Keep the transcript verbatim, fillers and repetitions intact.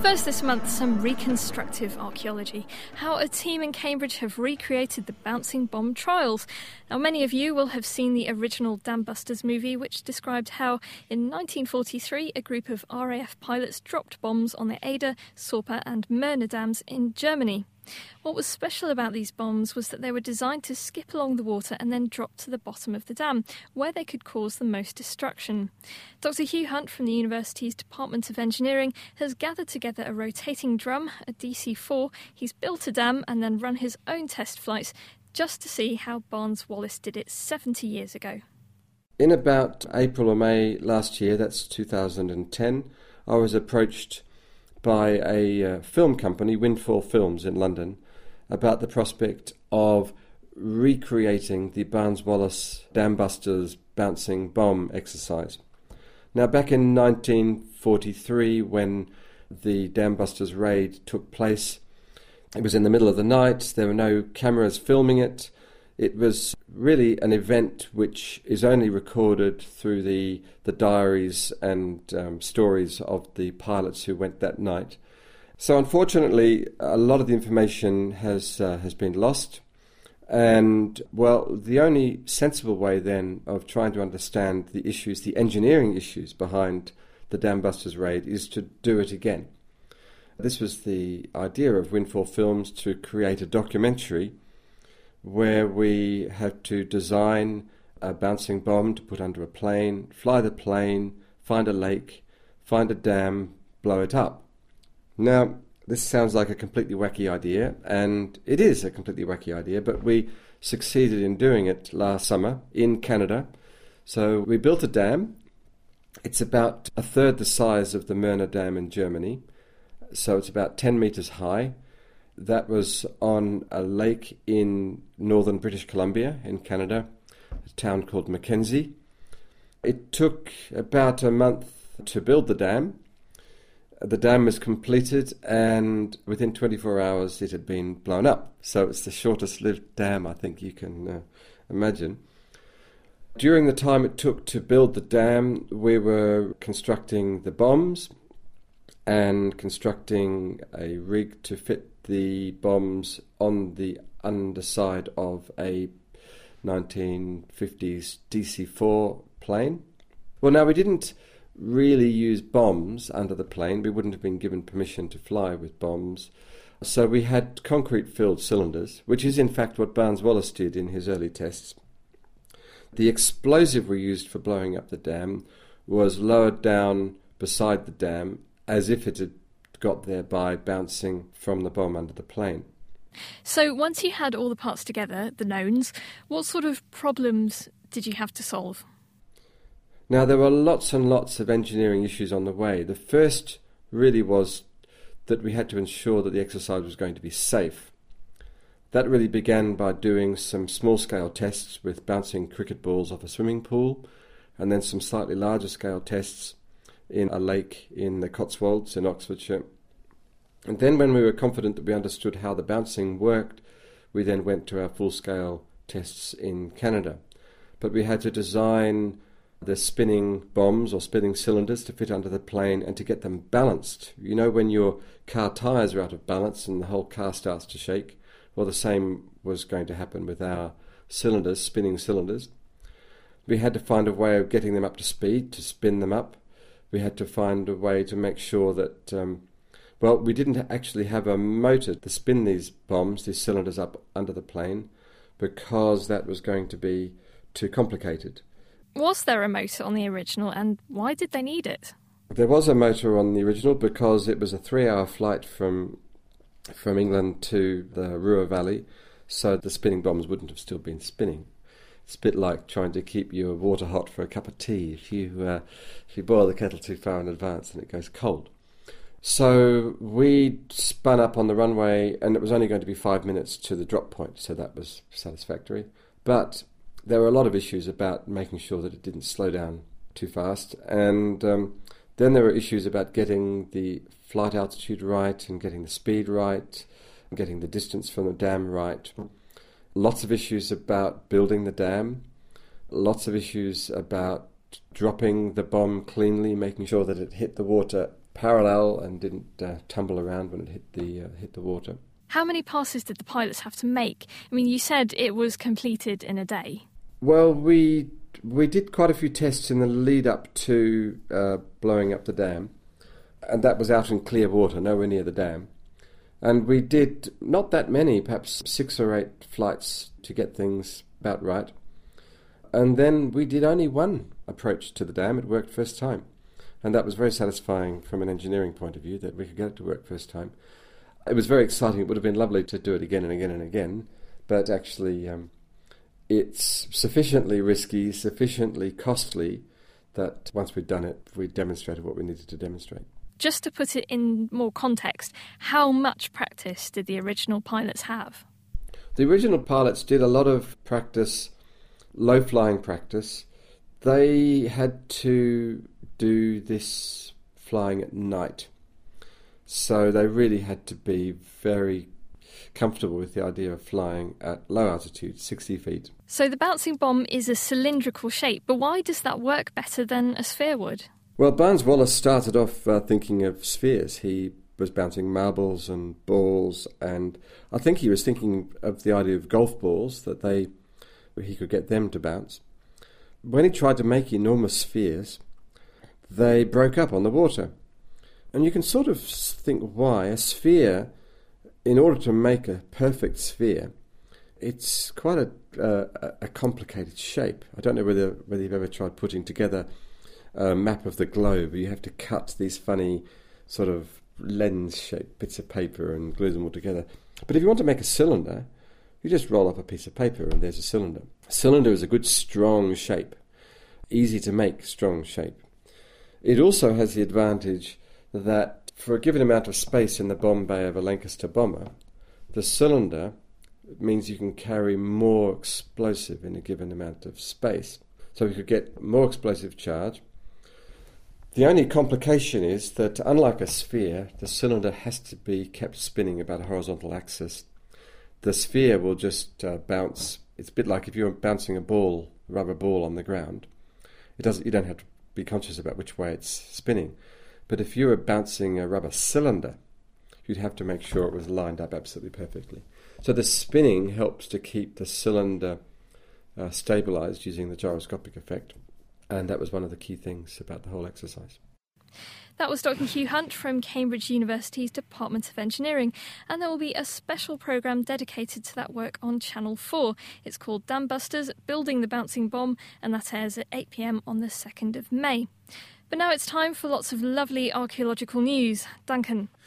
First this month, some reconstructive archaeology. How a team in Cambridge have recreated the bouncing bomb trials. Now, many of you will have seen the original Dam Busters movie, which described how, in nineteen forty-three, a group of R A F pilots dropped bombs on the Eder, Sorpe and Möhne dams in Germany. What was special about these bombs was that they were designed to skip along the water and then drop to the bottom of the dam, where they could cause the most destruction. Doctor Hugh Hunt from the university's Department of Engineering has gathered together a rotating drum, a D C four, he's built a dam and then run his own test flights just to see how Barnes Wallis did it seventy years ago. In about April or May last year, that's two thousand ten, I was approached by a uh, film company, Windfall Films in London, about the prospect of recreating the Barnes Wallis Dam Busters bouncing bomb exercise. Now, back in nineteen forty-three, when the Dam Busters raid took place, it was in the middle of the night, there were no cameras filming it. It was really an event which is only recorded through the, the diaries and um, stories of the pilots who went that night. So unfortunately, a lot of the information has uh, has been lost. And, well, the only sensible way then of trying to understand the issues, the engineering issues behind the Dam Busters raid, is to do it again. This was the idea of Windfall Films, to create a documentary where we have to design a bouncing bomb to put under a plane, fly the plane, find a lake, find a dam, blow it up. Now, this sounds like a completely wacky idea, and it is a completely wacky idea, but we succeeded in doing it last summer in Canada. So we built a dam. It's about a third the size of the Möhne Dam in Germany, so it's about ten metres high. That was on a lake in northern British Columbia in Canada, a town called Mackenzie. It took about a month to build the dam. The dam was completed, and within twenty-four hours it had been blown up. So it's the shortest lived dam I think you can uh, imagine. During the time it took to build the dam, we were constructing the bombs and constructing a rig to fit the bombs on the underside of a nineteen fifties D C four plane. Well, now, we didn't really use bombs under the plane. We wouldn't have been given permission to fly with bombs. So we had concrete-filled cylinders, which is in fact what Barnes Wallis did in his early tests. The explosive we used for blowing up the dam was lowered down beside the dam as if it had got there by bouncing from the bomb under the plane. So once you had all the parts together, the knowns, what sort of problems did you have to solve? Now, there were lots and lots of engineering issues on the way. The first really was that we had to ensure that the exercise was going to be safe. That really began by doing some small-scale tests with bouncing cricket balls off a swimming pool, and then some slightly larger-scale tests in a lake in the Cotswolds in Oxfordshire. And then when we were confident that we understood how the bouncing worked, we then went to our full-scale tests in Canada. But we had to design the spinning bombs or spinning cylinders to fit under the plane and to get them balanced. You know, when your car tyres are out of balance and the whole car starts to shake? Well, the same was going to happen with our cylinders, spinning cylinders. We had to find a way of getting them up to speed, to spin them up. We had to find a way to make sure that, um, well, we didn't actually have a motor to spin these bombs, these cylinders up under the plane, because that was going to be too complicated. Was there a motor on the original, and why did they need it? There was a motor on the original because it was a three-hour flight from from England to the Ruhr Valley, so the spinning bombs wouldn't have still been spinning. It's a bit like trying to keep your water hot for a cup of tea. If you uh, if you boil the kettle too far in advance, then it goes cold. So we spun up on the runway, and it was only going to be five minutes to the drop point, so that was satisfactory. But there were a lot of issues about making sure that it didn't slow down too fast, and um, then there were issues about getting the flight altitude right and getting the speed right and getting the distance from the dam right. Lots of issues about building the dam, lots of issues about dropping the bomb cleanly, making sure that it hit the water parallel and didn't uh, tumble around when it hit the uh, hit the water. How many passes did the pilots have to make? I mean, you said it was completed in a day. Well, we we did quite a few tests in the lead up to uh, blowing up the dam, and that was out in clear water, nowhere near the dam. And we did not that many, perhaps six or eight flights to get things about right. And then we did only one approach to the dam. It worked first time. And that was very satisfying from an engineering point of view, that we could get it to work first time. It was very exciting. It would have been lovely to do it again and again and again, but actually um, it's sufficiently risky, sufficiently costly, that once we'd done it, we demonstrated what we needed to demonstrate. Just to put it in more context, how much practice did the original pilots have? The original pilots did a lot of practice, low-flying practice. They had to do this flying at night. So they really had to be very comfortable with the idea of flying at low altitude, sixty feet. So the bouncing bomb is a cylindrical shape, but why does that work better than a sphere would? Well, Barnes Wallis started off uh, thinking of spheres. He was bouncing marbles and balls, and I think he was thinking of the idea of golf balls, that they he could get them to bounce. When he tried to make enormous spheres, they broke up on the water. And you can sort of think why. A sphere, in order to make a perfect sphere, it's quite a, uh, a complicated shape. I don't know whether whether you've ever tried putting together a map of the globe. You have to cut these funny sort of lens-shaped bits of paper and glue them all together. But if you want to make a cylinder, you just roll up a piece of paper and there's a cylinder. A cylinder is a good strong shape, easy to make strong shape. It also has the advantage that for a given amount of space in the bomb bay of a Lancaster bomber, the cylinder means you can carry more explosive in a given amount of space. So we could get more explosive charge. The only complication is that, unlike a sphere, the cylinder has to be kept spinning about a horizontal axis. The sphere will just uh, bounce. It's a bit like if you're bouncing a ball, a rubber ball on the ground. It doesn't. You don't have to be conscious about which way it's spinning. But if you were bouncing a rubber cylinder, you'd have to make sure it was lined up absolutely perfectly. So the spinning helps to keep the cylinder uh, stabilised using the gyroscopic effect. And that was one of the key things about the whole exercise. That was Doctor Hugh Hunt from Cambridge University's Department of Engineering, and there will be a special programme dedicated to that work on Channel four. It's called Dam Busters, Building the Bouncing Bomb, and that airs at eight p.m. on the second of May. But now it's time for lots of lovely archaeological news. Duncan.